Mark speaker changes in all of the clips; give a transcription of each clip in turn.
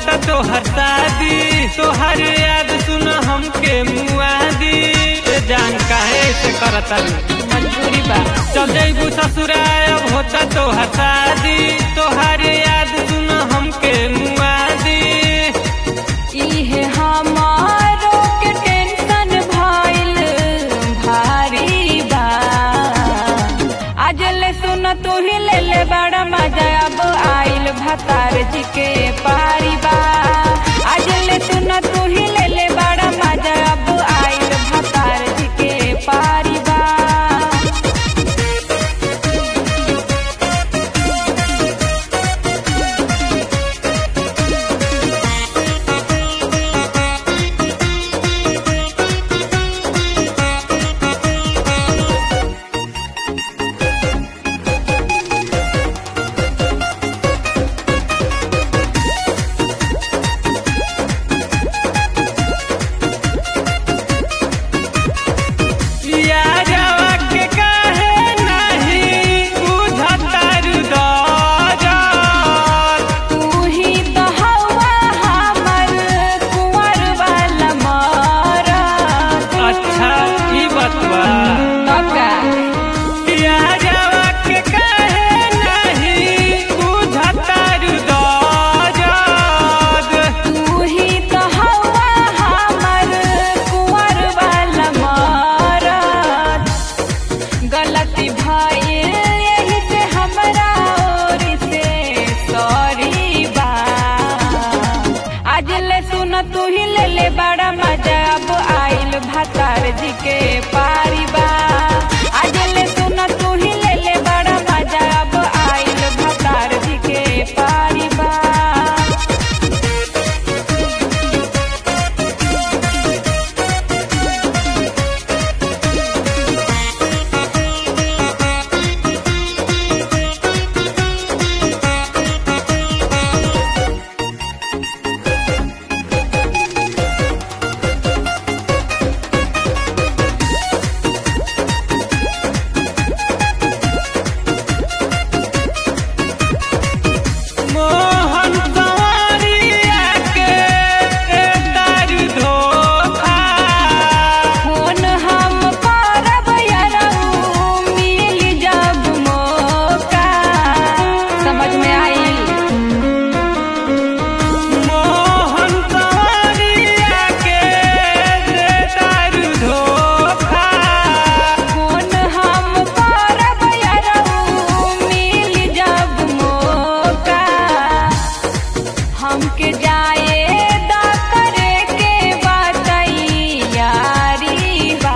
Speaker 1: होता तोहर शादी, तोहर याद सुन हमके मुआदी। जान काहे से करता
Speaker 2: मजबूरी बा।
Speaker 1: चल जइबू ससुराल अब होता तोहर शादी, तोहर याद सुन हमके मुआदी।
Speaker 2: इहे हमारो के टेंशन भइल भारी बा। आज ले सुन तू ही ले ले बड़ा मजा अब आइल भतार जी के पारी बा। आज ले सुन तू ही ले ले बड़ा मजा अब आइल भतार जी के पारी बा। गलती भाई यही से हमरा ओर से सॉरी बा। आज ले सुन तू ही ले ले बड़ा मजा अब आइल भतार जी के पारी बा। आज ले सुन तू ही ले ले बड़ा मजा अब आइल भतार जी के पारी बा। हमके जाए दा करे के बातई यारी बा।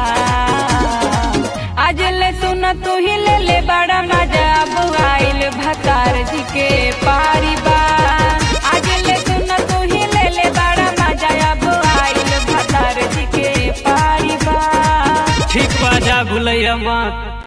Speaker 2: आज ले सुन तू ही ले ले बड़ा मजा अब आइल भतार जी के पारी बा। आज ले सुन तू ही ले ले बड़ा मजा अब आइल भतार जी के पारी बा।
Speaker 1: ठीक बा जा भुलैया मत।